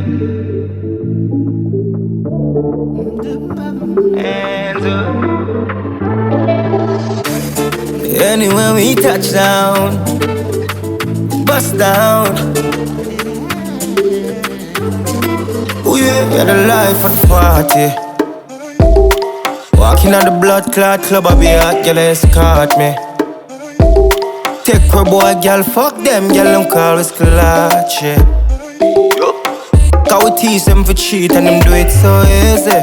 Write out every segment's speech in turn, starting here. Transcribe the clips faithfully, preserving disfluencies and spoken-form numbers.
Anywhere we touch down, bust down. Oh yeah, we had a life at the party. Walking on the blood clot club, I be hot, girl escort me. Take her boy, girl, fuck them, girl, them call us clutch, yeah. Cause we tease them for cheat and them do it so easy.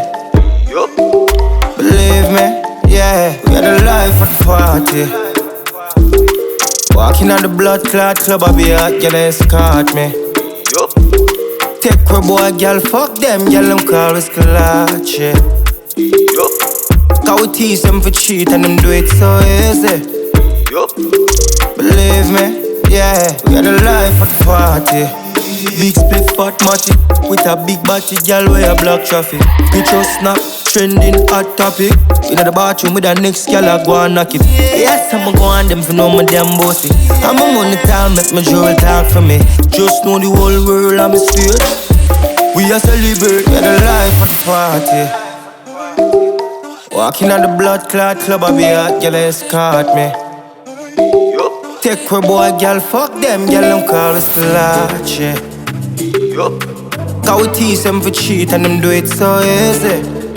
Believe me, yeah, we had a life at the party. Walking on the blood clot club, I be hot, girl, escort me. Take her boy, girl, fuck them, girl, them call us clutch, yeah. Cause we tease them for cheat and them do it so easy. Believe me, yeah, we had a life at the party. Big split fat matty, with a big body girl where a block traffic. Picture snap, trending hot topic. In the bathroom with a next girl I go and knock it. Yes, I'ma go on them for know my damn bossy. I'm a money time, make my jewel talk for me. Just know the whole world I'm a stage. We a celebrate, we had a life at the party. Walking on the blood clot club, I be hot, girl escort me. Take her boy, girl, fuck them, girl, them call us clutch, yeah. Cause we tease them for cheat and them do it so easy.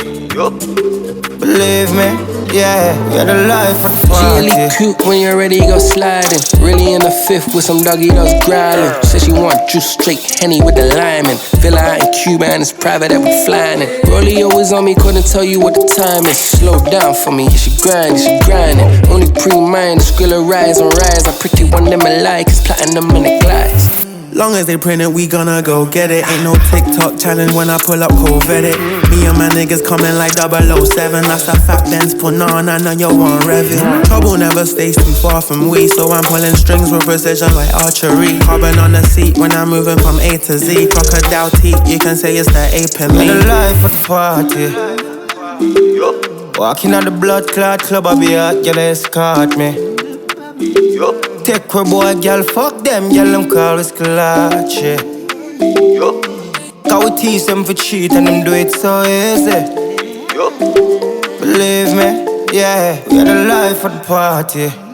Believe me, yeah, we had a life at the party. She really cute when you're ready, go sliding. Really in the fifth with some doggy dogs growling. Said she want juice straight Henny with the lime in. Villa out in Cuba and it's private that we flying in. Rollie always on me, couldn't tell you what the time is. Slow down for me, she grinding, she grinding. Only pre-mind, Skrilla rise and rise. I pretty one them I like, it's platinum in the glass. Long as they print it, we gonna go get it. Ain't no TikTok challenge when I pull up Corvette. Me and my niggas coming like double oh seven. That's a fat Benz put on, I know you want rev it. Trouble never stays too far from we, so I'm pulling strings with precision like archery. Carbon on the seat when I'm moving from A to Z. Crocodile teeth, you can say it's the ape in me. We had a life at the party. Walking on the blood clot club, I be hot, girl escort me. Take her boy, girl, fuck them, girl, them call us clutch, yeah. Cause we tease them for cheat and them do it so easy. Believe me, yeah, we had a life at the party.